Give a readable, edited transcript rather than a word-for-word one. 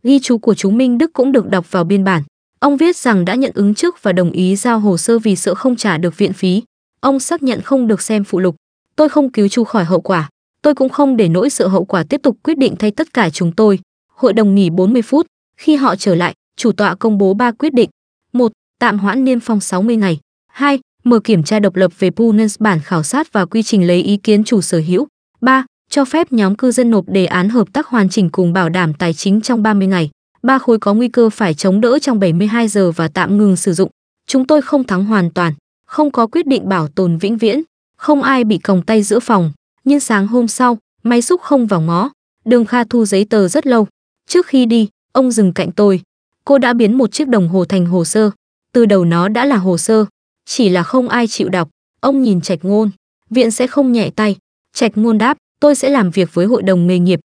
Ghi chú của chú Minh Đức cũng được đọc vào biên bản. Ông viết rằng đã nhận ứng trước và đồng ý giao hồ sơ vì sợ không trả được viện phí. Ông xác nhận không được xem phụ lục. Tôi không cứu chú khỏi hậu quả. Tôi cũng không để nỗi sợ hậu quả tiếp tục quyết định thay tất cả chúng tôi. Hội đồng nghỉ 40 phút. Khi họ trở lại, chủ tọa công bố 3 quyết định. 1. Tạm hoãn niêm phong 60 ngày. 2. Mở kiểm tra độc lập về Punens bản khảo sát và quy trình lấy ý kiến chủ sở hữu. 3. Cho phép nhóm cư dân nộp đề án hợp tác hoàn chỉnh cùng bảo đảm tài chính trong 30 ngày. 3 khối có nguy cơ phải chống đỡ trong 72 giờ và tạm ngừng sử dụng. Chúng tôi không thắng hoàn toàn, không có quyết định bảo tồn vĩnh viễn, không ai bị còng tay giữa phòng. Nhưng sáng hôm sau, máy xúc không vào ngõ. Đường Kha thu giấy tờ rất lâu. Trước khi đi, ông dừng cạnh tôi. Cô đã biến một chiếc đồng hồ thành hồ sơ. Từ đầu nó đã là hồ sơ, chỉ là không ai chịu đọc. Ông nhìn Trạch Ngôn. Viện sẽ không nhẹ tay. Trạch Ngôn đáp, tôi sẽ làm việc với hội đồng nghề nghiệp.